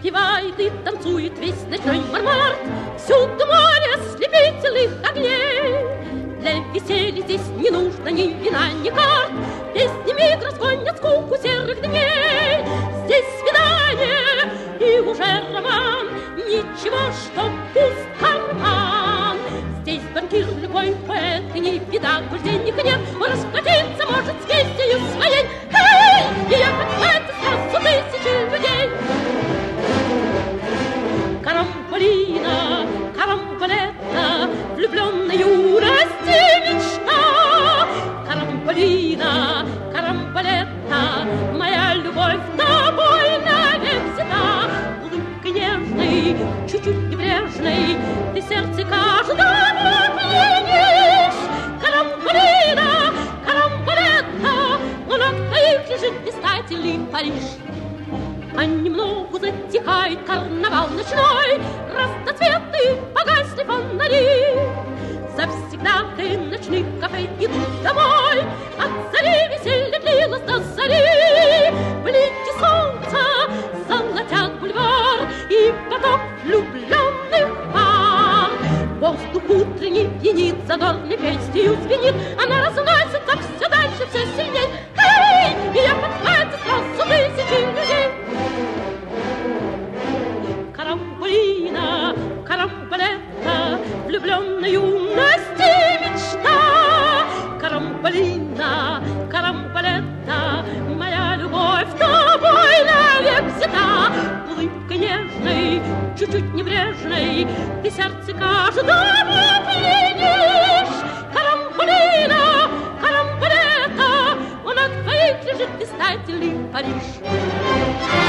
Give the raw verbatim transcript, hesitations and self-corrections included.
напевает и танцует весь ночной мармар. Всюду море слепительных огней. Для веселья здесь не нужно ни вина, ни карт. Песнями разгонят скуку серых дней. Здесь свидание и уже роман. Ничего, что пуст карман. Здесь банкир, любой поэт, и не беда, коль денег нет. Он расплатиться может с вестью своей. Эй! И я подхватываю сразу тысячи людей. Карамболина, карамболета, влюбленной юности мечта. Карамболина, карамболета, моя любовь тобой навек взята. Улыбкой нежной, чуть-чуть небрежной, ты сердце каждого пленишь. Карамболина, карамболета, у ног твоих лежит блистательный Париж. А немного затихает карнавал ночной, разноцветные погасли фонари. Завсегдаты ночных кафе идут домой, от зари веселье длилось до зари. Блики солнца золотят бульвар и поток влюбленных пар. Воздух утренний пьянит, задорной песнью звенит, она разносится все дальше, все сильней. Эй! И я подхватываю сразу тысячи людей. Карамболина, карамболета, влюбленной юности мечта. Карамболина, карамболета, моя любовь тобой навек взята. Улыбкой нежной, чуть-чуть небрежной, ты сердце каждого пленишь. Карамболина, карамболета, у ног твоих лежит блистательный Париж.